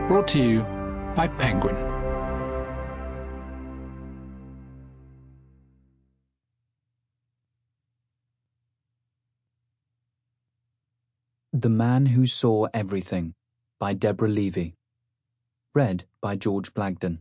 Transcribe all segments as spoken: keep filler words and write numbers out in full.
Brought to you by Penguin. The Man Who Saw Everything by Deborah Levy. Read by George Blagden.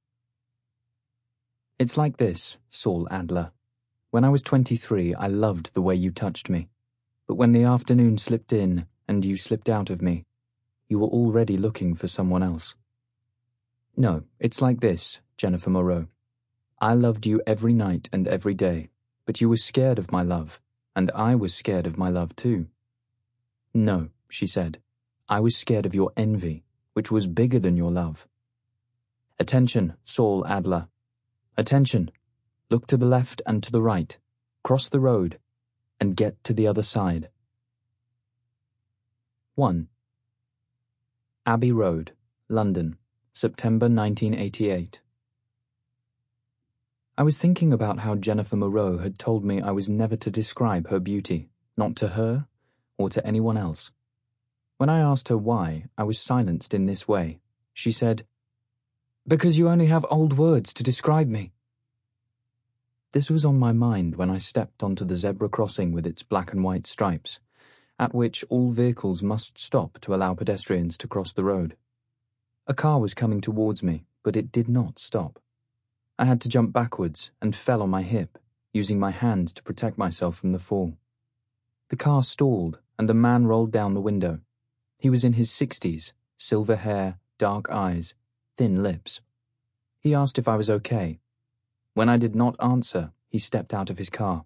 It's like this, Saul Adler. When I was twenty-three, I loved the way you touched me. But when the afternoon slipped in and you slipped out of me, you were already looking for someone else. No, it's like this, Jennifer Moreau. I loved you every night and every day, but you were scared of my love, and I was scared of my love too. No, she said, I was scared of your envy, which was bigger than your love. Attention, Saul Adler. Attention. Look to the left and to the right, cross the road, and get to the other side. one. Abbey Road, London, September nineteen eighty-eight. I was thinking about how Jennifer Moreau had told me I was never to describe her beauty, not to her or to anyone else. When I asked her why, I was silenced in this way. She said, "Because you only have old words to describe me." This was on my mind when I stepped onto the zebra crossing with its black and white stripes, at which all vehicles must stop to allow pedestrians to cross the road. A car was coming towards me, but it did not stop. I had to jump backwards and fell on my hip, using my hands to protect myself from the fall. The car stalled, and a man rolled down the window. He was in his sixties, silver hair, dark eyes, thin lips. He asked if I was okay. When I did not answer, he stepped out of his car.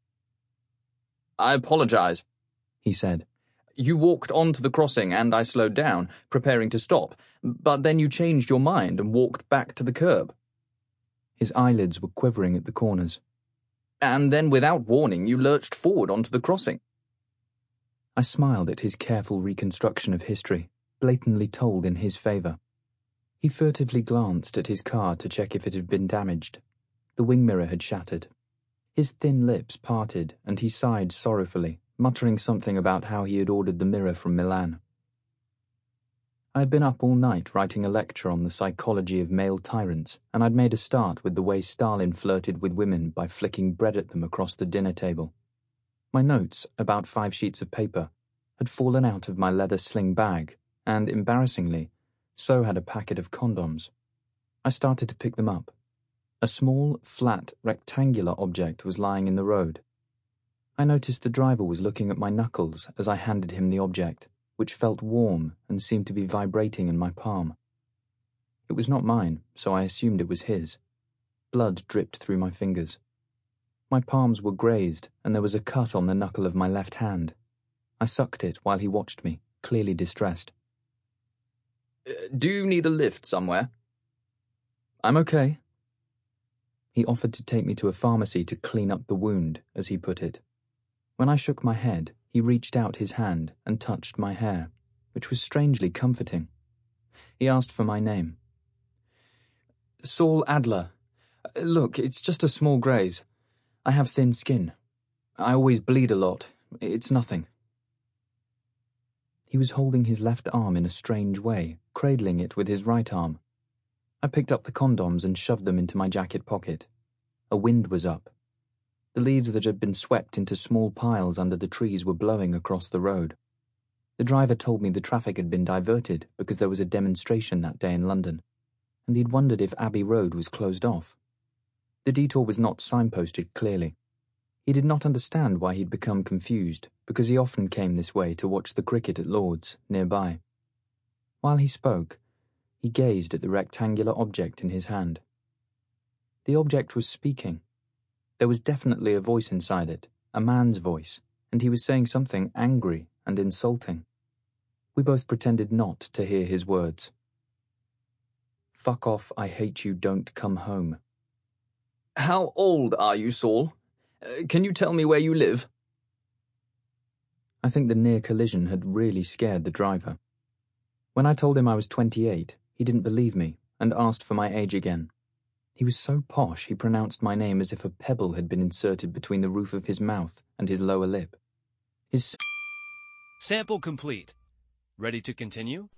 "I apologize," he said. "You walked onto the crossing and I slowed down, preparing to stop, but then you changed your mind and walked back to the curb." His eyelids were quivering at the corners. "And then without warning you lurched forward onto the crossing." I smiled at his careful reconstruction of history, blatantly told in his favor. He furtively glanced at his car to check if it had been damaged. The wing mirror had shattered. His thin lips parted, and he sighed sorrowfully, muttering something about how he had ordered the mirror from Milan. I had been up all night writing a lecture on the psychology of male tyrants, and I'd made a start with the way Stalin flirted with women by flicking bread at them across the dinner table. My notes, about five sheets of paper, had fallen out of my leather sling bag, and, embarrassingly, so had a packet of condoms. I started to pick them up. A small, flat, rectangular object was lying in the road. I noticed the driver was looking at my knuckles as I handed him the object, which felt warm and seemed to be vibrating in my palm. It was not mine, so I assumed it was his. Blood dripped through my fingers. My palms were grazed, and there was a cut on the knuckle of my left hand. I sucked it while he watched me, clearly distressed. Uh, do you need a lift somewhere? I'm okay. He offered to take me to a pharmacy to clean up the wound, as he put it. When I shook my head, he reached out his hand and touched my hair, which was strangely comforting. He asked for my name. Saul Adler. Look, it's just a small graze. I have thin skin. I always bleed a lot. It's nothing. He was holding his left arm in a strange way, cradling it with his right arm. I picked up the condoms and shoved them into my jacket pocket. A wind was up. The leaves that had been swept into small piles under the trees were blowing across the road. The driver told me the traffic had been diverted because there was a demonstration that day in London, and he'd wondered if Abbey Road was closed off. The detour was not signposted clearly. He did not understand why he'd become confused, because he often came this way to watch the cricket at Lord's, nearby. While he spoke, he gazed at the rectangular object in his hand. The object was speaking. There was definitely a voice inside it, a man's voice, and he was saying something angry and insulting. We both pretended not to hear his words. Fuck off, I hate you, don't come home. How old are you, Saul? Uh, can you tell me where you live? I think the near collision had really scared the driver. When I told him I was twenty-eight, he didn't believe me and asked for my age again. He was so posh he pronounced my name as if a pebble had been inserted between the roof of his mouth and his lower lip. His... Sample complete. Ready to continue?